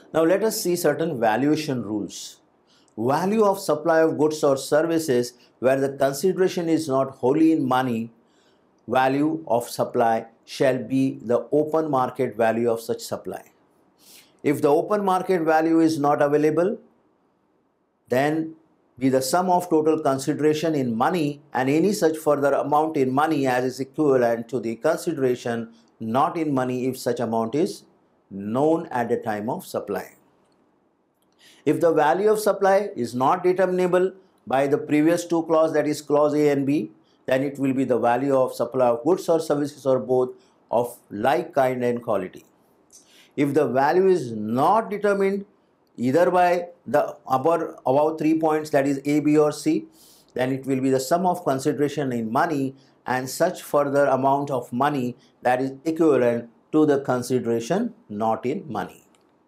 Now let us see certain valuation rules. Value of supply of goods or services where the consideration is not wholly in money, value of supply shall be the open market value of such supply. If the open market value is not available, then be the sum of total consideration in money and any such further amount in money as is equivalent to the consideration not in money if such amount is known at the time of supply. If the value of supply is not determinable by the previous two clauses, that is clause A and B, then it will be the value of supply of goods or services or both of like kind and quality. If the value is not determined either by the above 3 points, that is A, B or C, then it will be the sum of consideration in money and such further amount of money that is equivalent to the consideration not in money.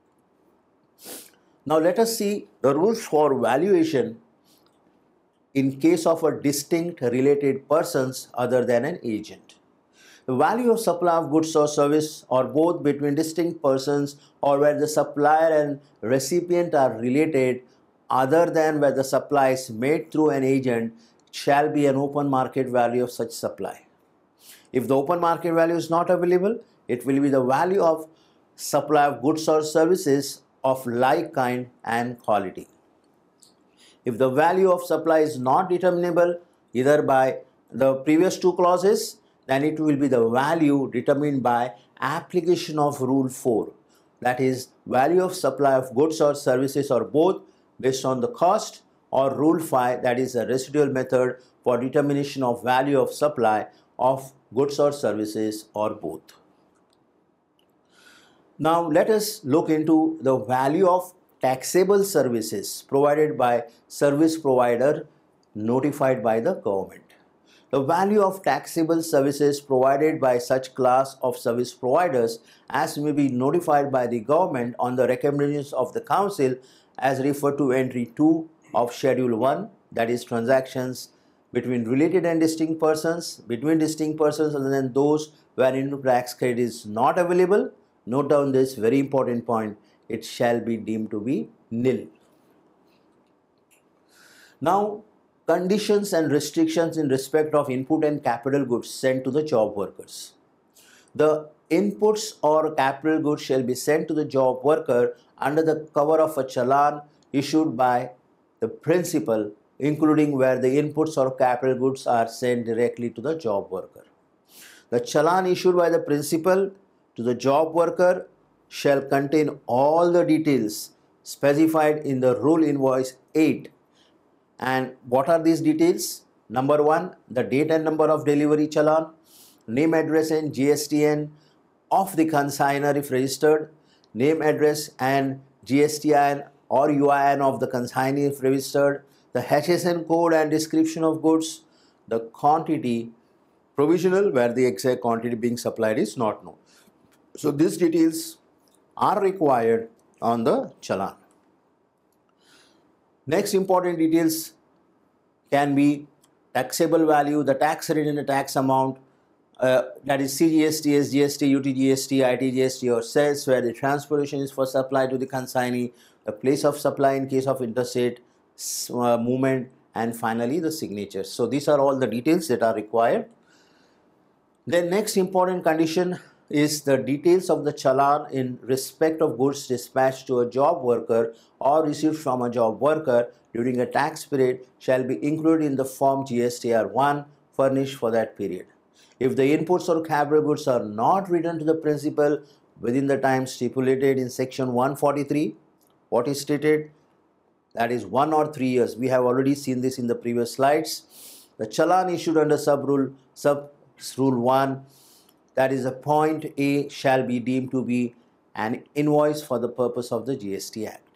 Now let us see the rules for valuation in case of a distinct related persons other than an agent. The value of supply of goods or service or both between distinct persons or where the supplier and recipient are related other than where the supply is made through an agent shall be an open market value of such supply. If the open market value is not available, it will be the value of supply of goods or services of like kind and quality. If the value of supply is not determinable either by the previous two clauses, then it will be the value determined by application of rule 4, that is value of supply of goods or services or both based on the cost, or rule 5, that is a residual method for determination of value of supply of goods or services or both. Now let us look into the value of taxable services provided by service provider notified by the government. The value of taxable services provided by such class of service providers as may be notified by the government on the recommendations of the council as referred to entry 2 of schedule 1, that is transactions between related and distinct persons, between distinct persons other than those where income tax credit is not available. Note down this very important point, it shall be deemed to be nil. Now, conditions and restrictions in respect of input and capital goods sent to the job workers. The inputs or capital goods shall be sent to the job worker under the cover of a challan issued by the principal, including where the inputs or capital goods are sent directly to the job worker. The challan issued by the principal to the job worker shall contain all the details specified in the rule invoice 8. And what are these details? Number 1, the date and number of delivery challan, name, address and GSTN of the consignor if registered, name, address and GSTN or UIN of the consignee if registered, the HSN code and description of goods, the quantity, provisional where the exact quantity being supplied is not known. So these details are required on the challan. Next important details can be taxable value, the tax rate and the tax amount, that is CGST, SGST, UTGST, ITGST or cess, where the transportation is for supply to the consignee, the place of supply in case of interstate movement, and finally the signatures. So these are all the details that are required. The next important condition is the details of the challan in respect of goods dispatched to a job worker or received from a job worker during a tax period shall be included in the form GSTR 1 furnished for that period. If the inputs or capital goods are not returned to the principal within the time stipulated in section 143, what is stated? That is 1 or 3 years. We have already seen this in the previous slides. The challan issued under sub rule 1, that is a point A, shall be deemed to be an invoice for the purpose of the GST Act.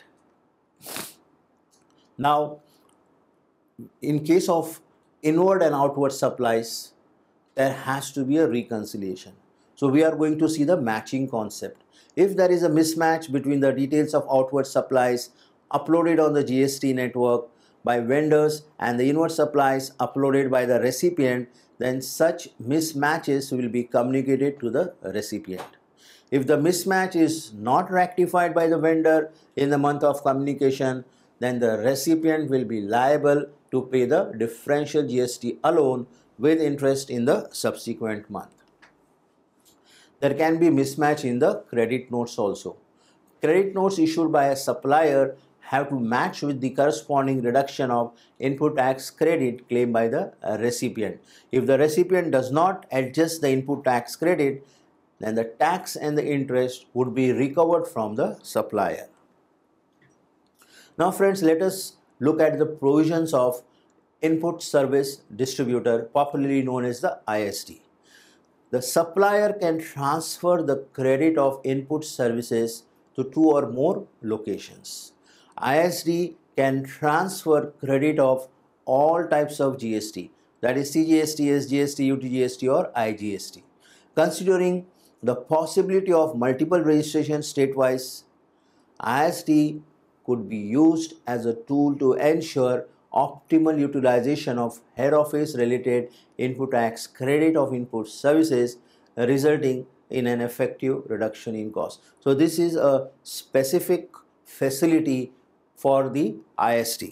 Now, in case of inward and outward supplies, there has to be a reconciliation. So we are going to see the matching concept. If there is a mismatch between the details of outward supplies uploaded on the GST network by vendors and the inward supplies uploaded by the recipient, then such mismatches will be communicated to the recipient. If the mismatch is not rectified by the vendor in the month of communication, then the recipient will be liable to pay the differential GST alone with interest in the subsequent month. There can be mismatch in the credit notes also. Credit notes issued by a supplier have to match with the corresponding reduction of input tax credit claimed by the recipient. If the recipient does not adjust the input tax credit, then the tax and the interest would be recovered from the supplier. Now friends, let us look at the provisions of Input Service Distributor, popularly known as the ISD. The supplier can transfer the credit of input services to two or more locations. ISD can transfer credit of all types of GST, that is CGST, SGST, UTGST or IGST. Considering the possibility of multiple registrations statewise, ISD could be used as a tool to ensure optimal utilization of head office related input tax credit of input services, resulting in an effective reduction in cost. So this is a specific facility for the ISD.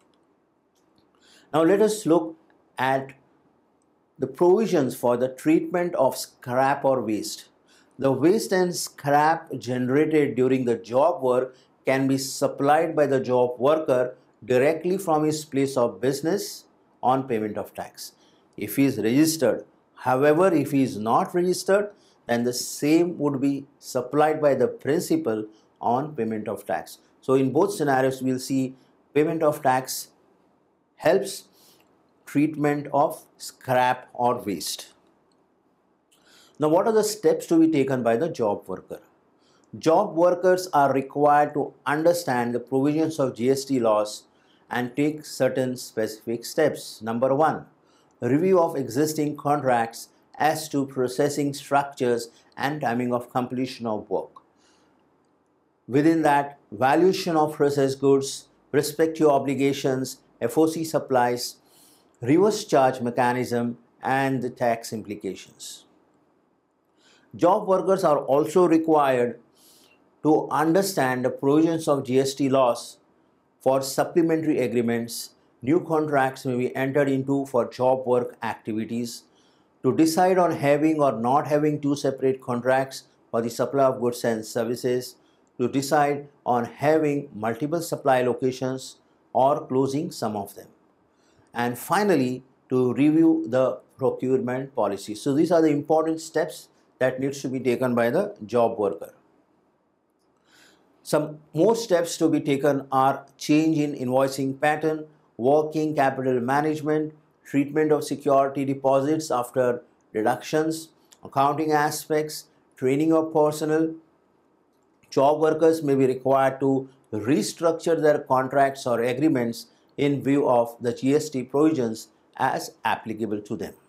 Now let us look at the provisions for the treatment of scrap or waste. The waste and scrap generated during the job work can be supplied by the job worker directly from his place of business on payment of tax, if he is registered. However, if he is not registered, then the same would be supplied by the principal on payment of tax. So in both scenarios, we will see payment of tax helps treatment of scrap or waste. Now, what are the steps to be taken by the job worker? Job workers are required to understand the provisions of GST laws and take certain specific steps. Number one, review of existing contracts as to processing structures and timing of completion of work. Within that, valuation of processed goods, respective obligations, FOC supplies, reverse charge mechanism, and the tax implications. Job workers are also required to understand the provisions of GST laws for supplementary agreements. New contracts may be entered into for job work activities, to decide on having or not having two separate contracts for the supply of goods and services, to decide on having multiple supply locations or closing some of them, and finally to review the procurement policy. So these are the important steps that needs to be taken by the job worker. Some more steps to be taken are change in invoicing pattern, working capital management, treatment of security deposits after deductions, accounting aspects, training of personnel. Job workers may be required to restructure their contracts or agreements in view of the GST provisions as applicable to them.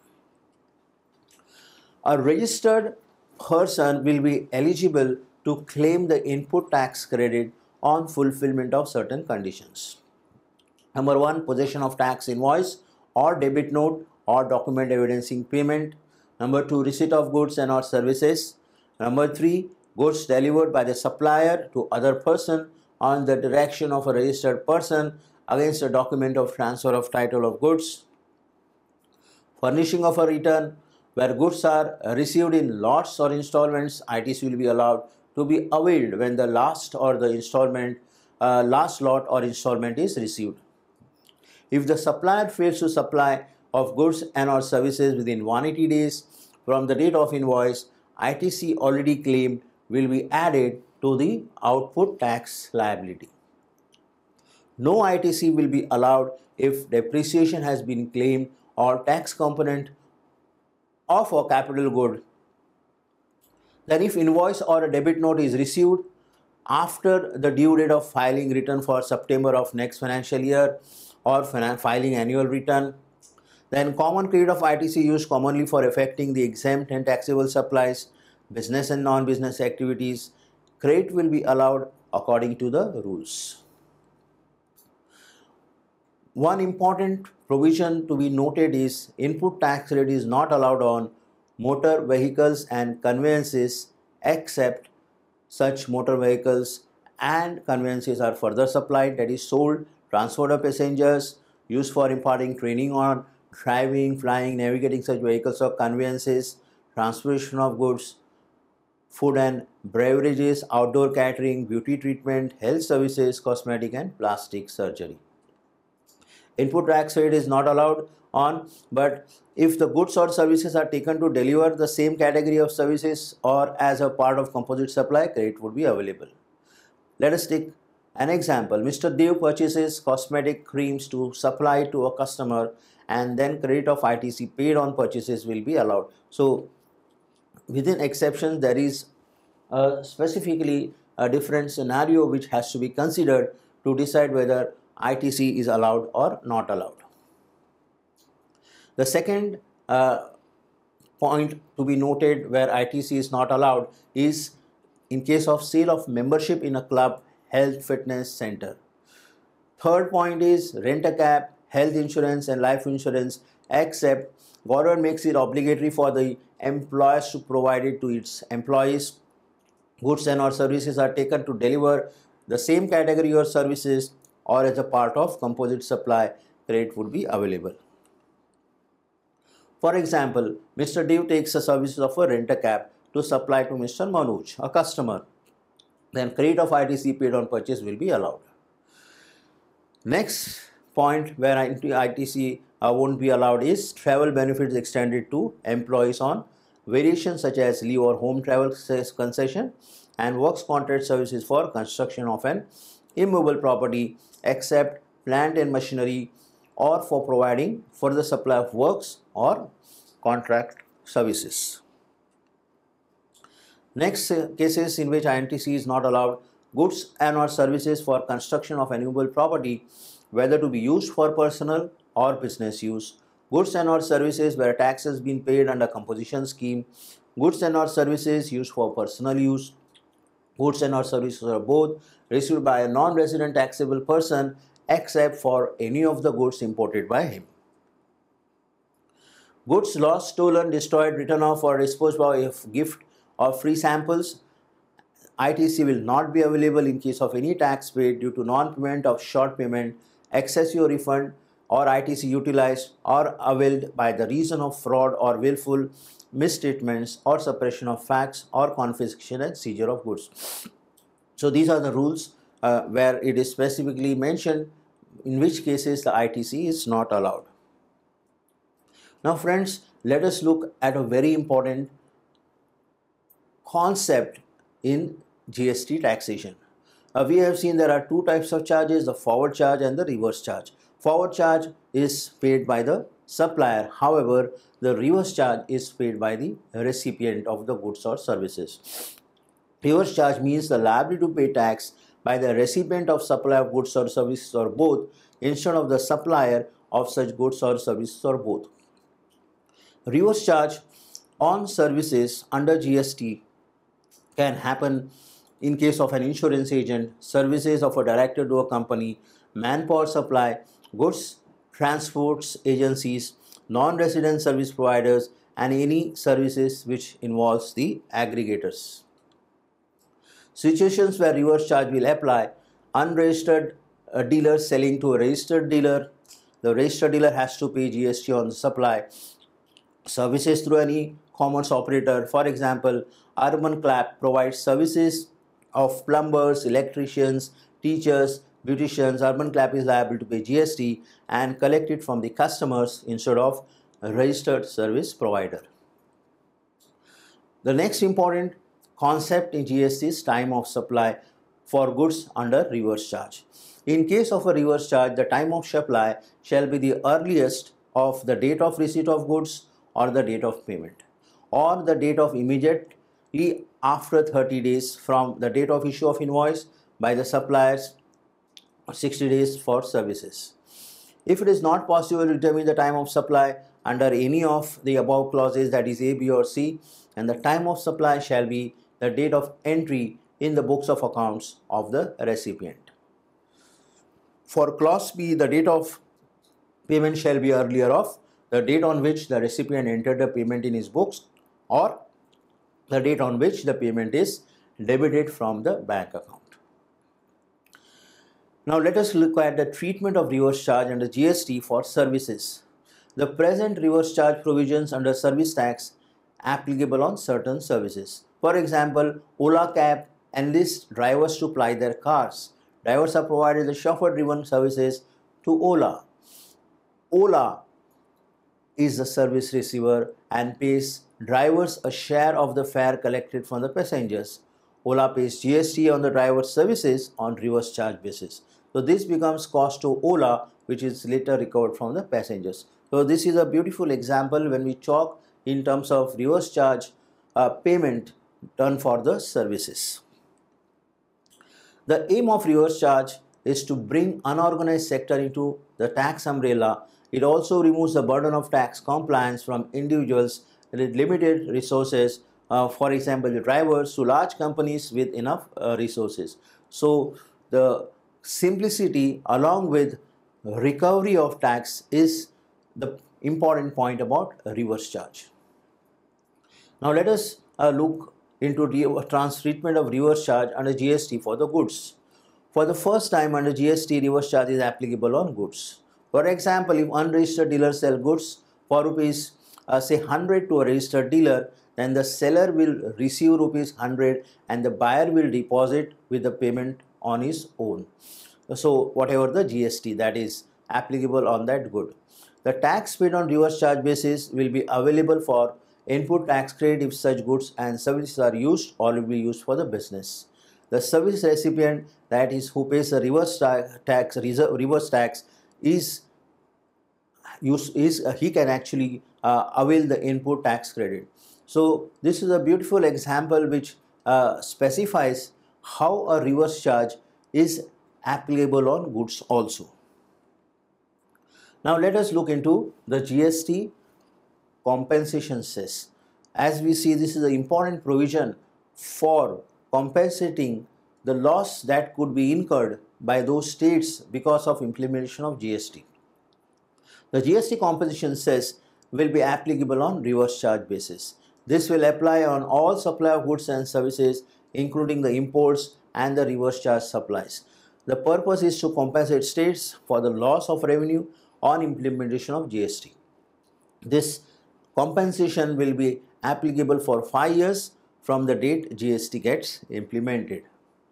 A registered person will be eligible to claim the input tax credit on fulfillment of certain conditions. Number one, possession of tax invoice or debit note or document evidencing payment. Number two, receipt of goods and or services. Number three, goods delivered by the supplier to other person on the direction of a registered person against a document of transfer of title of goods. Furnishing of a return. Where goods are received in lots or installments, ITC will be allowed to be availed when the last lot or installment is received. If the supplier fails to supply of goods and or services within 180 days from the date of invoice, ITC already claimed will be added to the output tax liability. No ITC will be allowed if depreciation has been claimed or tax component of a capital good. Then if invoice or a debit note is received after the due date of filing return for September of next financial year or filing annual return, then common credit of ITC used commonly for effecting the exempt and taxable supplies, business and non-business activities, credit will be allowed according to the rules. One important provision to be noted is input tax rate is not allowed on motor vehicles and conveyances except such motor vehicles and conveyances are further supplied, that is sold, transport of passengers, used for imparting training on driving, flying, navigating such vehicles or conveyances, transportation of goods, food and beverages, outdoor catering, beauty treatment, health services, cosmetic and plastic surgery. Input tax rate is not allowed on, but if the goods or services are taken to deliver the same category of services or as a part of composite supply, credit would be available. Let us take an example. Mr. Dev purchases cosmetic creams to supply to a customer, and then credit of ITC paid on purchases will be allowed. So within exceptions, there is specifically a different scenario which has to be considered to decide whether ITC is allowed or not allowed. The second point to be noted where ITC is not allowed is in case of sale of membership in a club, health, fitness center. Third point is rent a cab, health insurance and life insurance, except government makes it obligatory for the employers to provide it to its employees. Goods and or services are taken to deliver the same category or services or as a part of composite supply, credit would be available. For example, Mr. Dev takes the services of a rent-a-cab to supply to Mr. Manoj, a customer. Then credit of ITC paid on purchase will be allowed. Next point where ITC won't be allowed is travel benefits extended to employees on variations such as leave or home travel concession and works contract services for construction of an immovable property, except plant and machinery, or for providing for the supply of works or contract services. Next cases in which ITC is not allowed: goods and or services for construction of an immovable property, whether to be used for personal or business use; goods and or services where tax has been paid under composition scheme; goods and or services used for personal use; goods and or services are both received by a non-resident taxable person except for any of the goods imported by him. Goods lost, stolen, destroyed, written off or disposed by a gift or free samples, ITC will not be available in case of any tax paid due to non-payment of short payment, excessive refund, or ITC utilized or availed by the reason of fraud or willful misstatements or suppression of facts or confiscation and seizure of goods. So these are the rules where it is specifically mentioned in which cases the ITC is not allowed. Now friends, let us look at a very important concept in GST taxation. We have seen there are two types of charges, the forward charge and the reverse charge. Forward charge is paid by the supplier. However, the reverse charge is paid by the recipient of the goods or services. Reverse charge means the liability to pay tax by the recipient of supply of goods or services or both instead of the supplier of such goods or services or both. Reverse charge on services under GST can happen in case of an insurance agent, services of a director to a company, manpower supply, goods transports agencies, non-resident service providers, and any services which involves the aggregators. Situations where reverse charge will apply: unregistered dealer selling to a registered dealer. The registered dealer has to pay GST on the supply. Services through an e-commerce operator. For example, Urban Clap provides services of plumbers, electricians, teachers, beauticians. Urban Clap is liable to pay GST and collect it from the customers instead of a registered service provider. The next important concept in GST is time of supply for goods under reverse charge. In case of a reverse charge, the time of supply shall be the earliest of the date of receipt of goods or the date of payment, or the date of immediately after 30 days from the date of issue of invoice by the suppliers, 60 days for services. If it is not possible to determine the time of supply under any of the above clauses, that is A, B or C, and the time of supply shall be the date of entry in the books of accounts of the recipient. For clause B, the date of payment shall be earlier of the date on which the recipient entered the payment in his books, or the date on which the payment is debited from the bank account. Now let us look at the treatment of reverse charge under GST for services. The present reverse charge provisions under service tax applicable on certain services. For example, Ola Cab enlists drivers to ply their cars. Drivers are provided the chauffeur-driven services to Ola. Ola is the service receiver and pays drivers a share of the fare collected from the passengers. Ola pays GST on the driver's services on reverse charge basis. So this becomes cost to Ola, which is later recovered from the passengers. So this is a beautiful example when we talk in terms of reverse charge payment done for the services. The aim of reverse charge is to bring unorganized sector into the tax umbrella. It also removes the burden of tax compliance from individuals with limited resources, for example, the drivers, to large companies with enough resources. So the simplicity along with recovery of tax is the important point about reverse charge. Now let us look into treatment of reverse charge under GST for the goods. For the first time under GST, reverse charge is applicable on goods. For example, if unregistered dealers sell goods for rupees say 100 to a registered dealer, then the seller will receive rupees 100 and the buyer will deposit with the payment on his own. So whatever the GST that is applicable on that good. The tax paid on reverse charge basis will be available for input tax credit if such goods and services are used or will be used for the business. The service recipient, that is who pays the reverse tax he can actually avail the input tax credit. So this is a beautiful example which specifies how a reverse charge is applicable on goods also. Now let us look into the GST compensation cess. As we see, this is an important provision for compensating the loss that could be incurred by those states because of implementation of GST. The GST compensation cess will be applicable on reverse charge basis. This will apply on all supply of goods and services, including the imports and the reverse charge supplies. The purpose is to compensate states for the loss of revenue on implementation of GST. This compensation will be applicable for 5 years from the date GST gets implemented.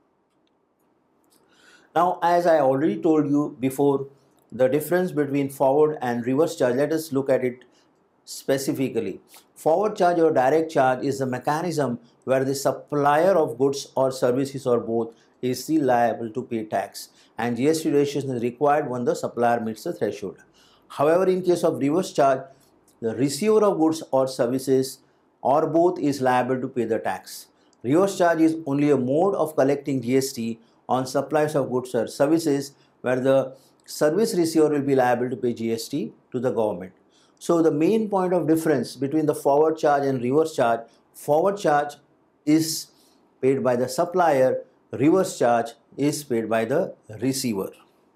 Now, as I already told you before, the difference between forward and reverse charge, let us look at it specifically. Forward charge or direct charge is the mechanism where the supplier of goods or services or both is still liable to pay tax, and GST registration is required when the supplier meets the threshold. However, in case of reverse charge, the receiver of goods or services or both is liable to pay the tax. Reverse charge is only a mode of collecting GST on supplies of goods or services where the service receiver will be liable to pay GST to the government. So the main point of difference between the forward charge and reverse charge, forward charge is paid by the supplier, reverse charge is paid by the receiver.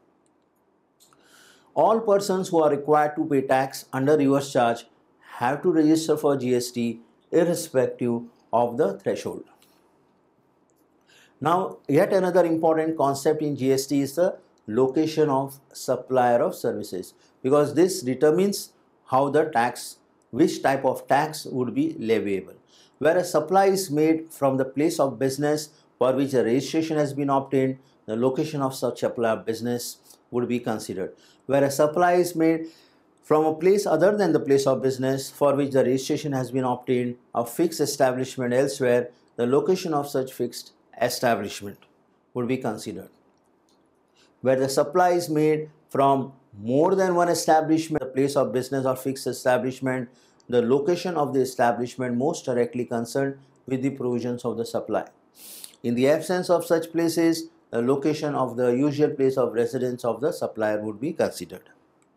All persons who are required to pay tax under reverse charge have to register for GST irrespective of the threshold. Now, yet another important concept in GST is the location of supplier of services, because this determines how the tax, which type of tax would be leviable. Where a supply is made from the place of business for which a registration has been obtained, the location of such supply of business would be considered. Where a supply is made from a place other than the place of business for which the registration has been obtained, a fixed establishment elsewhere, the location of such fixed establishment would be considered. Where the supply is made from more than one establishment, a place of business or fixed establishment, the location of the establishment most directly concerned with the provisions of the supply. In the absence of such places, the location of the usual place of residence of the supplier would be considered.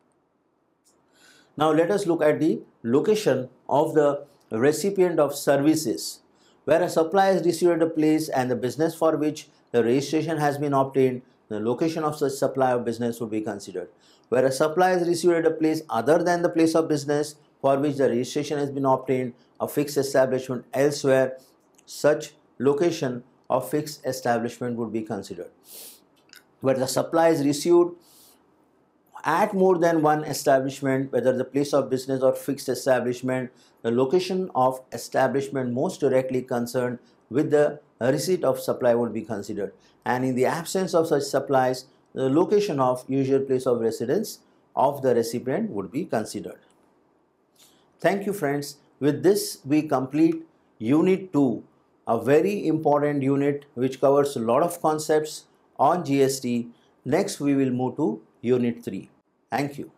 Now let us look at the location of the recipient of services. Where a supply is received at a place and the business for which the registration has been obtained, the location of such supply of business would be considered. Where a supply is received at a place other than the place of business for which the registration has been obtained, a fixed establishment elsewhere, such location of fixed establishment would be considered. Where the supply is received at more than one establishment, whether the place of business or fixed establishment, the location of establishment most directly concerned with the receipt of supply would be considered. And in the absence of such supplies, the location of usual place of residence of the recipient would be considered. Thank you, friends. With this, we complete Unit 2, a very important unit which covers a lot of concepts on GST. Next, we will move to Unit 3. Thank you.